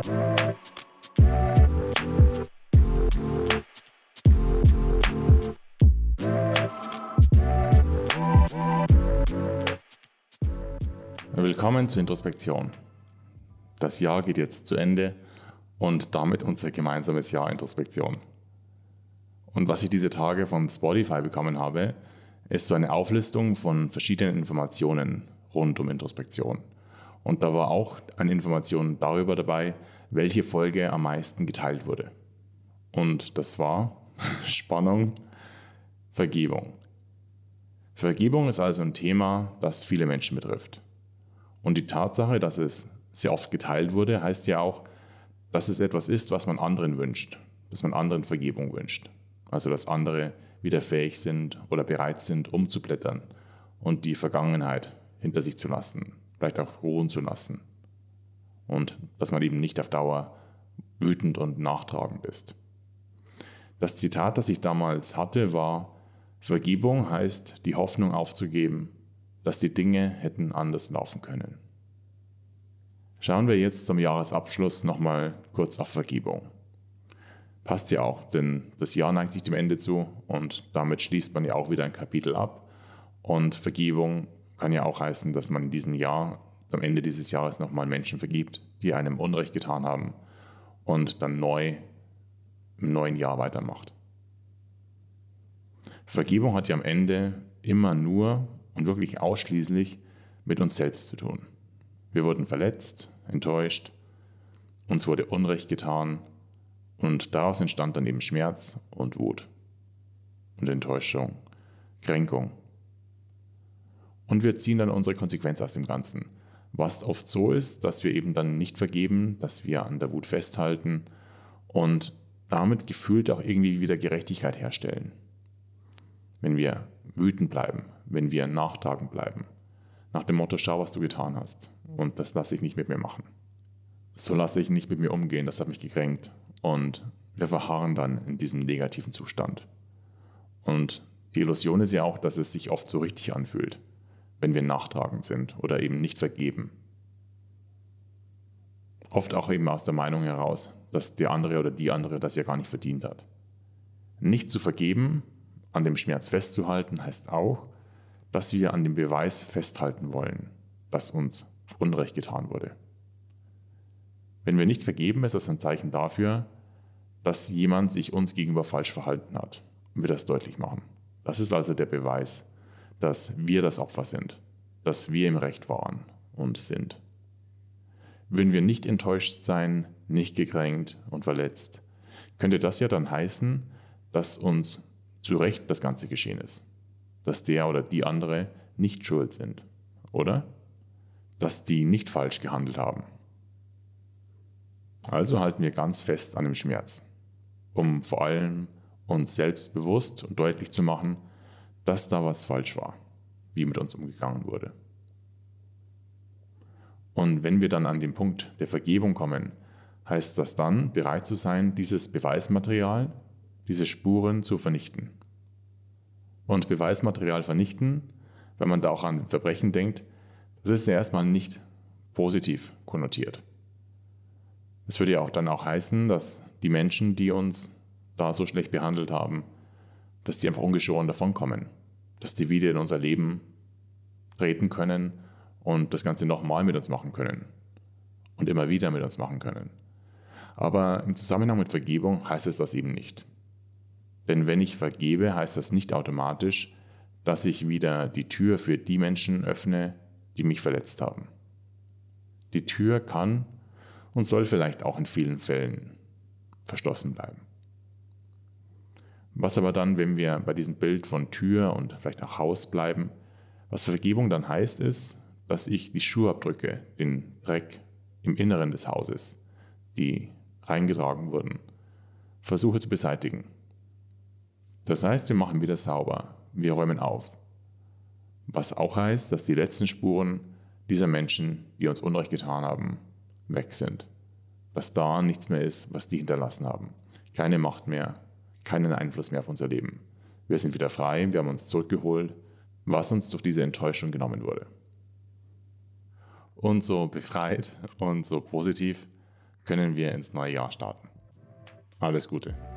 Willkommen zur Introspektion. Das Jahr geht jetzt zu Ende und damit unser gemeinsames Jahr Introspektion. Und was ich diese Tage von Spotify bekommen habe, ist so eine Auflistung von verschiedenen Informationen rund um Introspektion. Und da war auch eine Information darüber dabei, welche Folge am meisten geteilt wurde. Und das war, Spannung, Vergebung. Vergebung ist also ein Thema, das viele Menschen betrifft. Und die Tatsache, dass es sehr oft geteilt wurde, heißt ja auch, dass es etwas ist, was man anderen wünscht, dass man anderen Vergebung wünscht. Also dass andere wieder fähig sind oder bereit sind, umzublättern und die Vergangenheit hinter sich zu lassen, vielleicht auch ruhen zu lassen. Und dass man eben nicht auf Dauer wütend und nachtragend ist. Das Zitat, das ich damals hatte, war: Vergebung heißt, die Hoffnung aufzugeben, dass die Dinge hätten anders laufen können. Schauen wir jetzt zum Jahresabschluss nochmal kurz auf Vergebung. Passt ja auch, denn das Jahr neigt sich dem Ende zu und damit schließt man ja auch wieder ein Kapitel ab. Und Vergebung kann ja auch heißen, dass man in diesem Jahr, am Ende dieses Jahres nochmal Menschen vergibt, die einem Unrecht getan haben und dann neu im neuen Jahr weitermacht. Vergebung hat ja am Ende immer nur und wirklich ausschließlich mit uns selbst zu tun. Wir wurden verletzt, enttäuscht, uns wurde Unrecht getan und daraus entstand dann eben Schmerz und Wut und Enttäuschung, Kränkung. Und wir ziehen dann unsere Konsequenz aus dem Ganzen, was oft so ist, dass wir eben dann nicht vergeben, dass wir an der Wut festhalten und damit gefühlt auch irgendwie wieder Gerechtigkeit herstellen. Wenn wir wütend bleiben, wenn wir nachtragend bleiben, nach dem Motto, schau, was du getan hast und das lasse ich nicht mit mir machen. So lasse ich nicht mit mir umgehen, das hat mich gekränkt und wir verharren dann in diesem negativen Zustand. Und die Illusion ist ja auch, dass es sich oft so richtig anfühlt, wenn wir nachtragend sind oder eben nicht vergeben. Oft auch eben aus der Meinung heraus, dass der andere oder die andere das ja gar nicht verdient hat. Nicht zu vergeben, an dem Schmerz festzuhalten, heißt auch, dass wir an dem Beweis festhalten wollen, dass uns Unrecht getan wurde. Wenn wir nicht vergeben, ist das ein Zeichen dafür, dass jemand sich uns gegenüber falsch verhalten hat und wir das deutlich machen. Das ist also der Beweis, dass wir das Opfer sind, dass wir im Recht waren und sind. Wenn wir nicht enttäuscht sein, nicht gekränkt und verletzt, könnte das ja dann heißen, dass uns zu Recht das Ganze geschehen ist. Dass der oder die andere nicht schuld sind, oder? Dass die nicht falsch gehandelt haben. Also halten wir ganz fest an dem Schmerz, um vor allem uns selbst bewusst und deutlich zu machen, dass da was falsch war, wie mit uns umgegangen wurde. Und wenn wir dann an den Punkt der Vergebung kommen, heißt das dann, bereit zu sein, dieses Beweismaterial, diese Spuren zu vernichten. Und Beweismaterial vernichten, wenn man da auch an Verbrechen denkt, das ist ja erstmal nicht positiv konnotiert. Es würde ja auch dann auch heißen, dass die Menschen, die uns da so schlecht behandelt haben, dass die einfach ungeschoren davonkommen, dass die wieder in unser Leben treten können und das Ganze nochmal mit uns machen können und immer wieder mit uns machen können. Aber im Zusammenhang mit Vergebung heißt es das eben nicht. Denn wenn ich vergebe, heißt das nicht automatisch, dass ich wieder die Tür für die Menschen öffne, die mich verletzt haben. Die Tür kann und soll vielleicht auch in vielen Fällen verschlossen bleiben. Was aber dann, wenn wir bei diesem Bild von Tür und vielleicht auch Haus bleiben, was Vergebung dann heißt, ist, dass ich die Schuhabdrücke, den Dreck im Inneren des Hauses, die reingetragen wurden, versuche zu beseitigen. Das heißt, wir machen wieder sauber, wir räumen auf. Was auch heißt, dass die letzten Spuren dieser Menschen, die uns Unrecht getan haben, weg sind. Dass da nichts mehr ist, was die hinterlassen haben. Keine Macht mehr, keinen Einfluss mehr auf unser Leben. Wir sind wieder frei, wir haben uns zurückgeholt, was uns durch diese Enttäuschung genommen wurde. Und so befreit und so positiv können wir ins neue Jahr starten. Alles Gute.